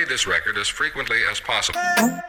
this record as frequently as possible.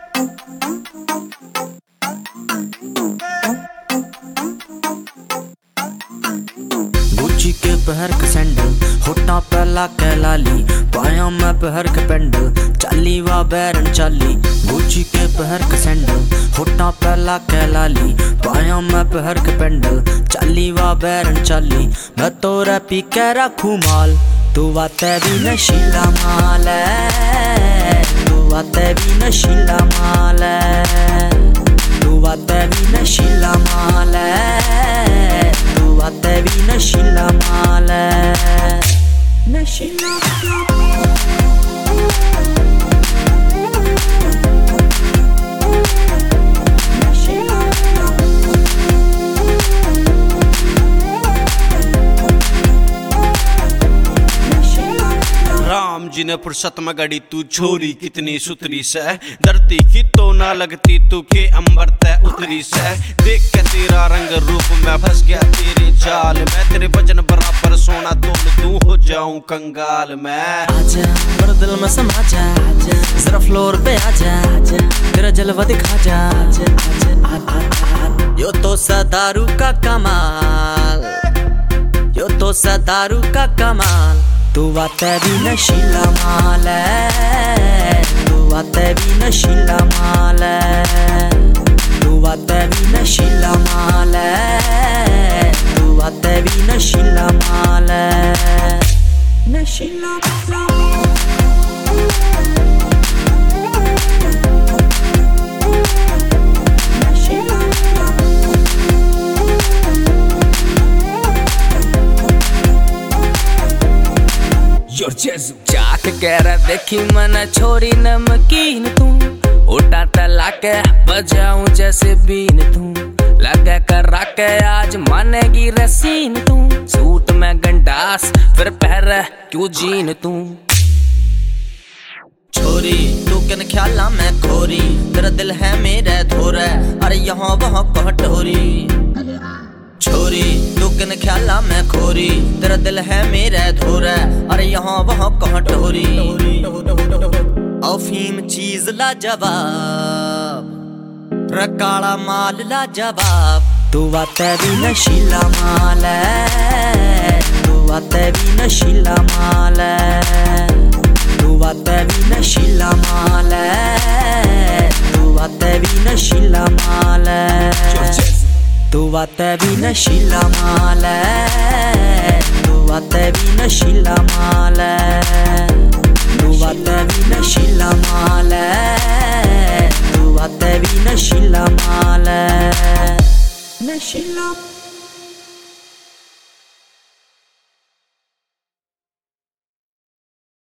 गुच्ची के पहर के सैंडल, होठा पे लाके लाली, पाया मैं पहर के पेंडल, चाली वा बैरन चाली। गुच्ची के पहर के सैंडल, होठा पे लाके लाली, पाया मैं पहर के पेंडल, चाली वा बैरन चाली। मैं तोरा पी के रखूं माल, तू वाते भी नशीला माल है, तू वाते भी नशीला माल है, तू वाते भी नशीला माल है, तू वाते भी नशीला माल है, नशीला राम जी ने फुर्सत में गड़ी तू छोरी कितनी सुतरी से, धरती की तो ना लगती तू के अंबर तय उतरी से। देख के तेरा रंग रूप में फंस गया तेरे चाल में, तेरे वजन बराबर सोना तोल तू हो जाऊं कंगाल में। आजा मेरे दिल में समा जा, जरा फ्लोर पे आजा, तेरा जलवा दिखा जा। यो तो सदारू का कमाल, यो तो सदारू का कमाल, तू वाते भी नशीला माल है, तू वाते भी नशीला माल है, तू वाते भी नशीला माल है, तू वाते भी नशीला माल है, नशीला जाक कह रहा देखी मन छोरी नमकीन तू, उठा तला के बजाऊं जैसे बीन तू, लगा कर राके आज मानेगी रसीन तू, सूट में गंडास फिर पहर क्यों जीन तू। छोरी तू किन ख्याला में खोरी, तेरा दिल है मेरे धोरा, अरे यहाँ वहाँ कटोरी। छोरी तू किन ख्याला में खोरी, तेरा दिल है मेरे धोरा, अरे यहाँ वहाँ कहाँ टोरी। अफीम चीज लाजवाब, रकाड़ा माल लाजवाब, तू वाते भी नशीला माल है, तू वाते भी नशीला माल है, तू वाते भी नशीला माल है, तू वाते भी नशीला माल है, तू वाते भी नशीला माल है, तू वाते भी नशीला माल है, तू वाते भी नशीला माल है, तू वाते भी नशीला माल है, नशीला।